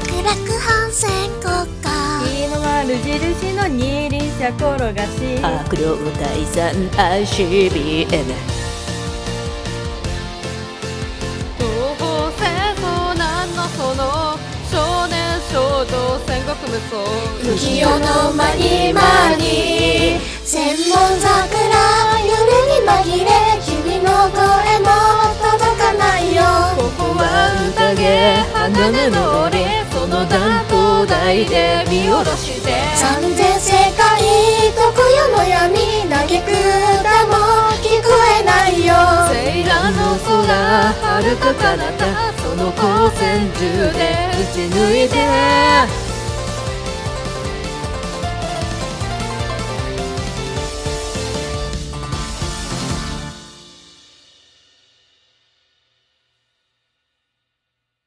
楽本線国家日の丸印の二輪車転がし悪霊退散 ICBM 東方戦争なんのその少年少女戦国無双浮世の間に間に千本桜夜に紛れ君の声も届かないよここは宴鋼の檻その断頭台で見下ろして三千世界常夜の闇嘆く歌も聞こえないよセイラの空遥か彼方その光線銃で撃ち抜いて